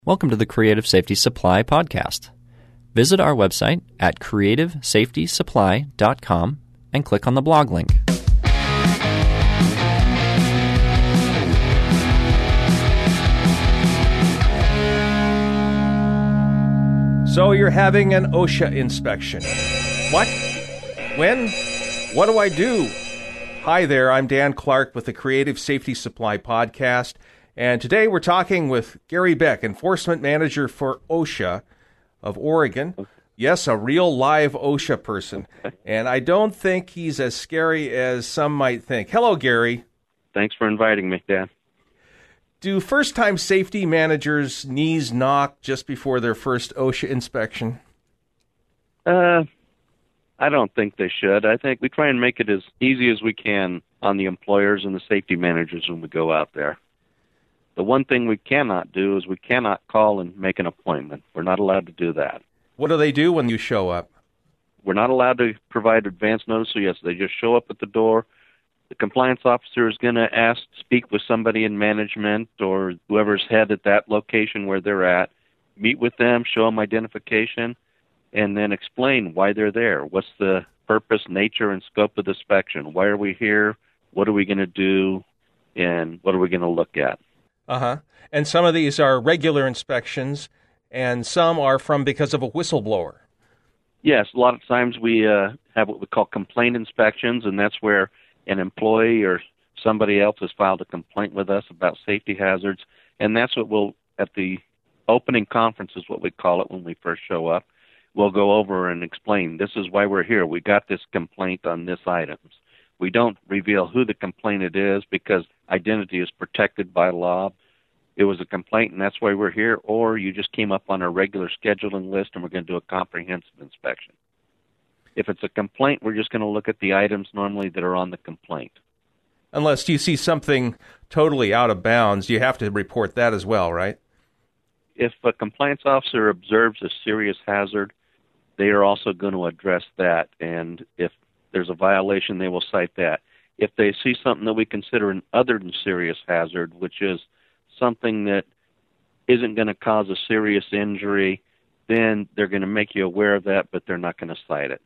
Welcome to the Creative Safety Supply podcast. Visit our website at creativesafetysupply.com and click on the blog link. So you're having an OSHA inspection. What? When? What do I do? Hi there, I'm Dan Clark with the Creative Safety Supply podcast, and today we're talking with Gary Beck, Enforcement Manager for OSHA of Oregon. Yes, a real live OSHA person, and I don't think he's as scary as some might think. Hello, Gary. Thanks for inviting me, Dan. Do first-time safety managers' knees knock just before their first OSHA inspection? I don't think they should. I think we try and make it as easy as we can on the employers and the safety managers when we go out there. The one thing we cannot do is we cannot call and make an appointment. We're not allowed to do that. What do they do when you show up? We're not allowed to provide advance notice, so yes, they just show up at the door. The compliance officer is going to speak with somebody in management or whoever's head at that location where they're at, meet with them, show them identification, and then explain why they're there. What's the purpose, nature, and scope of the inspection? Why are we here? What are we going to do? And what are we going to look at? And some of these are regular inspections, and some are because of a whistleblower. Yes, a lot of times we have what we call complaint inspections, and that's where an employee or somebody else has filed a complaint with us about safety hazards, and that's what we'll, at the opening conference is what we call it when we first show up, we'll go over and explain, this is why we're here. We got this complaint on this items. We don't reveal who the complainant is because identity is protected by law. It was a complaint, and that's why we're here, or you just came up on our regular scheduling list, and we're going to do a comprehensive inspection. If it's a complaint, we're just going to look at the items normally that are on the complaint. Unless you see something totally out of bounds, you have to report that as well, right? If a compliance officer observes a serious hazard, they are also going to address that, and if there's a violation, they will cite that. If they see something that we consider an other than serious hazard, which is something that isn't going to cause a serious injury, then they're going to make you aware of that, but they're not going to cite it.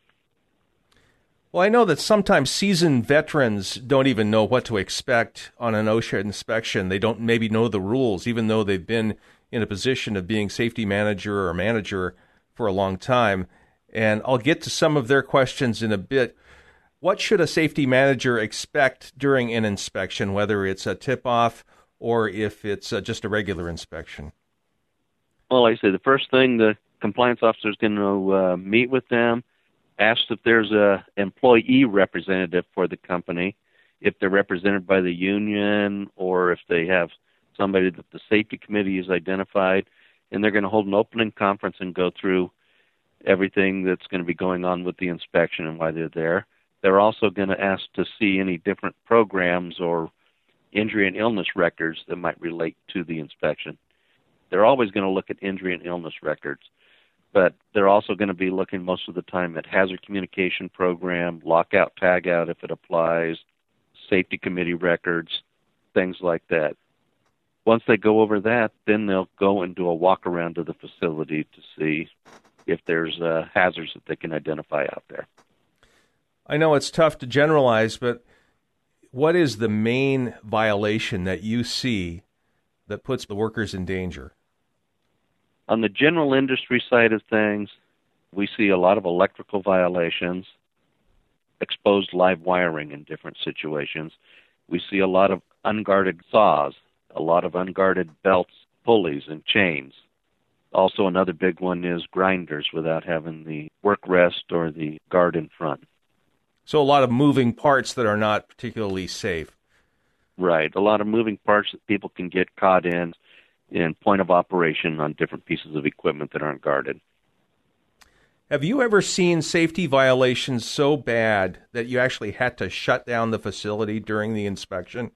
Well, I know that sometimes seasoned veterans don't even know what to expect on an OSHA inspection. They don't maybe know the rules, even though they've been in a position of being safety manager or manager for a long time. And I'll get to some of their questions in a bit. What should a safety manager expect during an inspection, whether it's a tip-off or if it's just a regular inspection? Well, like I say, the first thing, the compliance officer is going to meet with them, ask if there's an employee representative for the company, if they're represented by the union, or if they have somebody that the safety committee has identified, and they're going to hold an opening conference and go through everything that's going to be going on with the inspection and why they're there. They're also going to ask to see any different programs or injury and illness records that might relate to the inspection. They're always going to look at injury and illness records, but they're also going to be looking most of the time at hazard communication program, lockout, tagout if it applies, safety committee records, things like that. Once they go over that, then they'll go and do a walk around to the facility to see if there's hazards that they can identify out there. I know it's tough to generalize, but what is the main violation that you see that puts the workers in danger? On the general industry side of things, we see a lot of electrical violations, exposed live wiring in different situations. We see a lot of unguarded saws, a lot of unguarded belts, pulleys, and chains. Also, another big one is grinders without having the work rest or the guard in front. So a lot of moving parts that are not particularly safe. Right. A lot of moving parts that people can get caught in point of operation on different pieces of equipment that aren't guarded. Have you ever seen safety violations so bad that you actually had to shut down the facility during the inspection?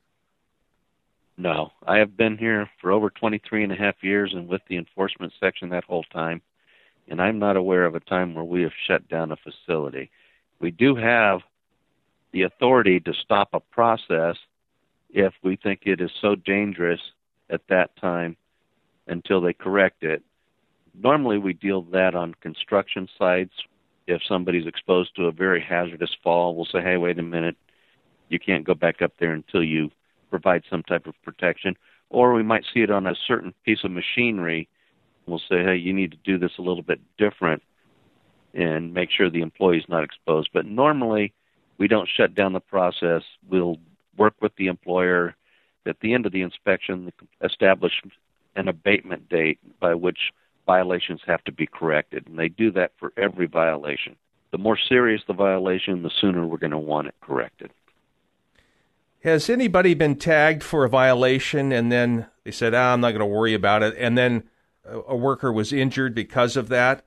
No. I have been here for over 23 and a half years and with the enforcement section that whole time, and I'm not aware of a time where we have shut down a facility. We do have the authority to stop a process if we think it is so dangerous at that time until they correct it. Normally we deal with that on construction sites. If somebody's exposed to a very hazardous fall, we'll say, hey, wait a minute, you can't go back up there until you provide some type of protection. Or we might see it on a certain piece of machinery. We'll say, hey, you need to do this a little bit different and make sure the employee's not exposed. But normally we don't shut down the process. We'll work with the employer. At the end of the inspection, establish an abatement date by which violations have to be corrected. And they do that for every violation. The more serious the violation, the sooner we're going to want it corrected. Has anybody been tagged for a violation and then they said, I'm not going to worry about it, and then a worker was injured because of that?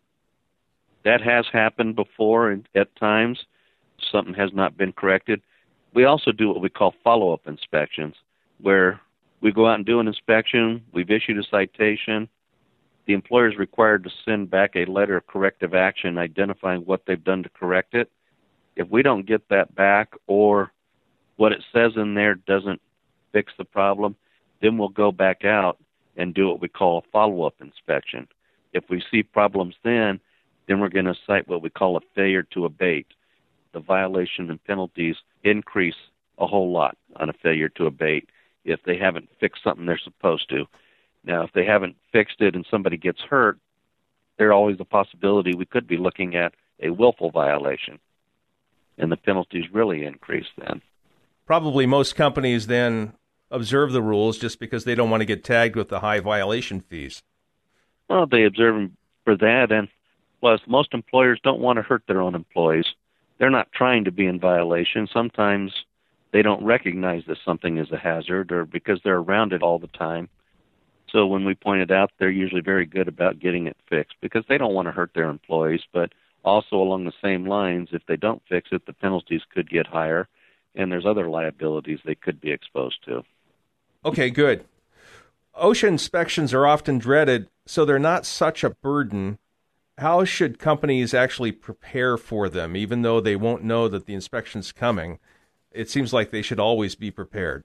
That has happened before at times. Something has not been corrected. We also do what we call follow-up inspections, where we go out and do an inspection, we've issued a citation, the employer is required to send back a letter of corrective action identifying what they've done to correct it. If we don't get that back, or what it says in there doesn't fix the problem, then we'll go back out and do what we call a follow-up inspection. If we see problems then we're going to cite what we call a failure to abate. The violation and penalties increase a whole lot on a failure to abate if they haven't fixed something they're supposed to. Now, if they haven't fixed it and somebody gets hurt, there's always a possibility we could be looking at a willful violation, and the penalties really increase then. Probably most companies then observe the rules just because they don't want to get tagged with the high violation fees. Well, they observe them for that, and plus most employers don't want to hurt their own employees. They're not trying to be in violation. Sometimes they don't recognize that something is a hazard, or because they're around it all the time. So when we point it out, they're usually very good about getting it fixed because they don't want to hurt their employees. But also along the same lines, if they don't fix it, the penalties could get higher, and there's other liabilities they could be exposed to. Okay, good. OSHA inspections are often dreaded, so they're not such a burden. How should companies actually prepare for them, even though they won't know that the inspection's coming? It seems like they should always be prepared.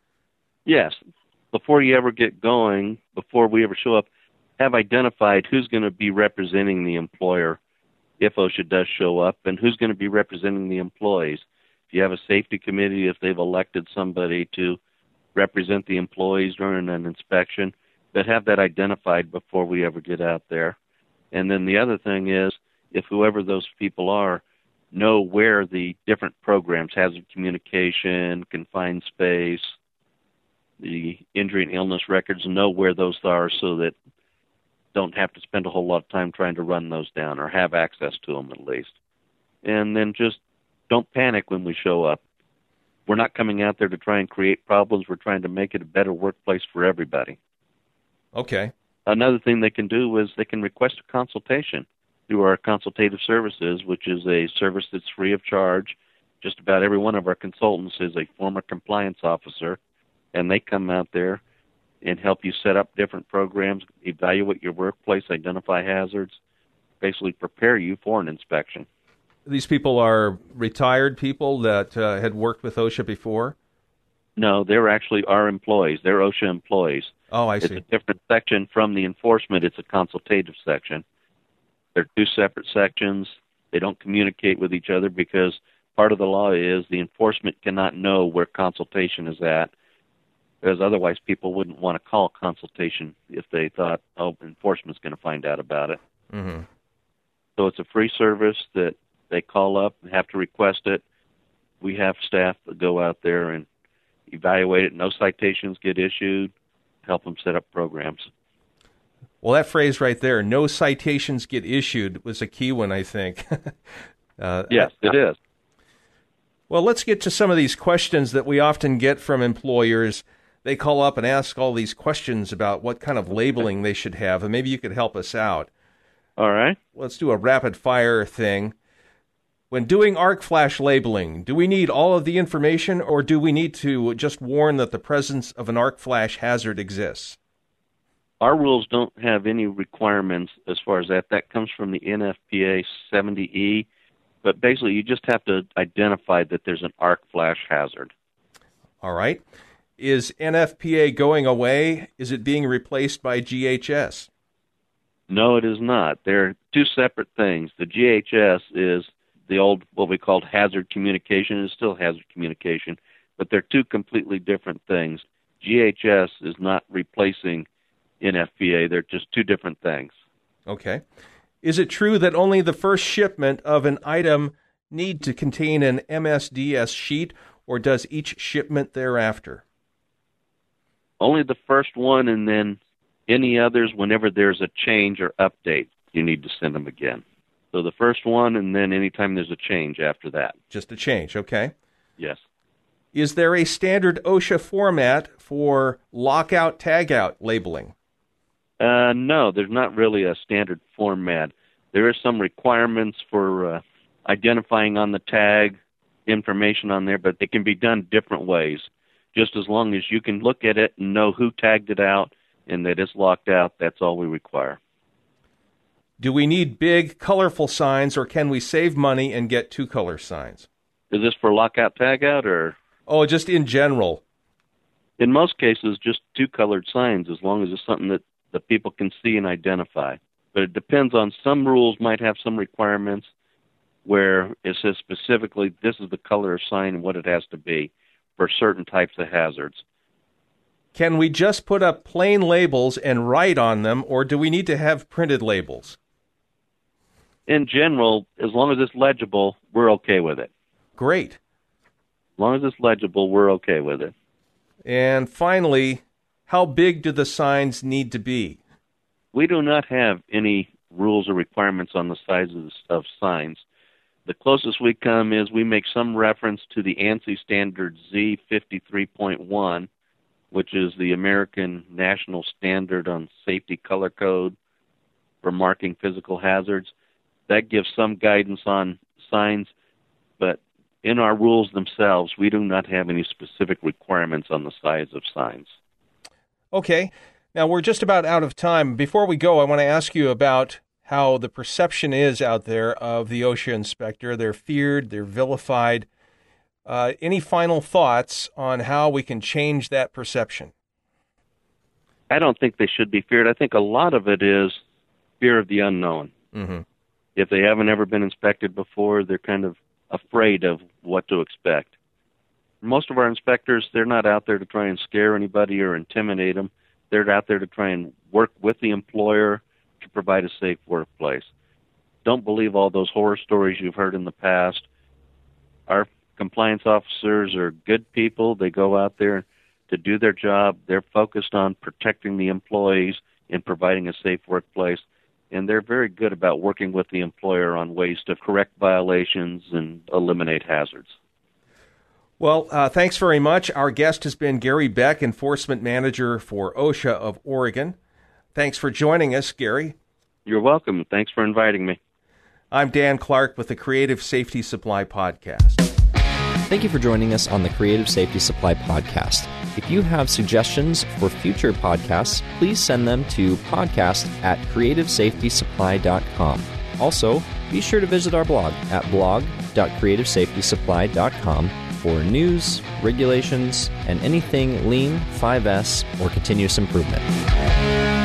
Yes. Before you ever get going, before we ever show up, have identified who's going to be representing the employer if OSHA does show up, and who's going to be representing the employees. If you have a safety committee, if they've elected somebody to represent the employees during an inspection, but have that identified before we ever get out there. And then the other thing is, if whoever those people are, know where the different programs, hazard communication, confined space, the injury and illness records, know where those are so that don't have to spend a whole lot of time trying to run those down, or have access to them at least. And then just don't panic when we show up. We're not coming out there to try and create problems. We're trying to make it a better workplace for everybody. Okay. Another thing they can do is they can request a consultation through our consultative services, which is a service that's free of charge. Just about every one of our consultants is a former compliance officer, and they come out there and help you set up different programs, evaluate your workplace, identify hazards, basically prepare you for an inspection. These people are retired people that had worked with OSHA before? No, they're actually our employees. They're OSHA employees. Oh, I see. It's a different section from the enforcement. It's a consultative section. They're two separate sections. They don't communicate with each other because part of the law is the enforcement cannot know where consultation is at, because otherwise people wouldn't want to call consultation if they thought, enforcement's going to find out about it. Mm-hmm. So it's a free service that they call up and have to request it. We have staff that go out there and evaluate it. No citations get issued, help them set up programs. Well, that phrase right there, no citations get issued, was a key one, I think. Yes, it is. Well, let's get to some of these questions that we often get from employers. They call up and ask all these questions about what kind of labeling they should have, and maybe you could help us out. All right. Let's do a rapid-fire thing. When doing arc flash labeling, do we need all of the information, or do we need to just warn that the presence of an arc flash hazard exists? Our rules don't have any requirements as far as that. That comes from the NFPA 70E. But basically, you just have to identify that there's an arc flash hazard. All right. Is NFPA going away? Is it being replaced by GHS? No, it is not. They're two separate things. The GHS is the old, what we called hazard communication. It's still hazard communication, but they're two completely different things. GHS is not replacing NFPA. They're just two different things. Okay. Is it true that only the first shipment of an item need to contain an MSDS sheet, or does each shipment thereafter? Only the first one, and then any others, whenever there's a change or update, you need to send them again. So the first one, and then anytime there's a change after that. Just a change, okay. Yes. Is there a standard OSHA format for lockout, tagout labeling? No, there's not really a standard format. There is some requirements for identifying on the tag, information on there, but it can be done different ways. Just as long as you can look at it and know who tagged it out and that it's locked out, that's all we require. Do we need big, colorful signs, or can we save money and get two-color signs? Is this for lockout, tagout, or? Oh, just in general. In most cases, just two-colored signs, as long as it's something that the people can see and identify. But it depends on, some rules might have some requirements where it says specifically this is the color of sign and what it has to be for certain types of hazards. Can we just put up plain labels and write on them, or do we need to have printed labels? In general, as long as it's legible, we're okay with it. Great. As long as it's legible, we're okay with it. And finally, how big do the signs need to be? We do not have any rules or requirements on the sizes of signs. The closest we come is we make some reference to the ANSI standard Z53.1, which is the American National Standard on Safety Color Code for marking physical hazards. That gives some guidance on signs, but in our rules themselves, we do not have any specific requirements on the size of signs. Okay. Now, we're just about out of time. Before we go, I want to ask you about how the perception is out there of the OSHA inspector. They're feared, they're vilified. Any final thoughts on how we can change that perception? I don't think they should be feared. I think a lot of it is fear of the unknown. Mm-hmm. If they haven't ever been inspected before, they're kind of afraid of what to expect. Most of our inspectors, they're not out there to try and scare anybody or intimidate them. They're out there to try and work with the employer to provide a safe workplace. Don't believe all those horror stories you've heard in the past. Our compliance officers are good people. They go out there to do their job. They're focused on protecting the employees and providing a safe workplace. And they're very good about working with the employer on ways to correct violations and eliminate hazards. Well, thanks very much. Our guest has been Gary Beck, Enforcement Manager for OSHA of Oregon. Thanks for joining us, Gary. You're welcome. Thanks for inviting me. I'm Dan Clark with the Creative Safety Supply Podcast. Thank you for joining us on the Creative Safety Supply Podcast. If you have suggestions for future podcasts, please send them to podcast@creativesafetysupply.com. Also, be sure to visit our blog at blog.creativesafetysupply.com for news, regulations, and anything Lean, 5S, or continuous improvement.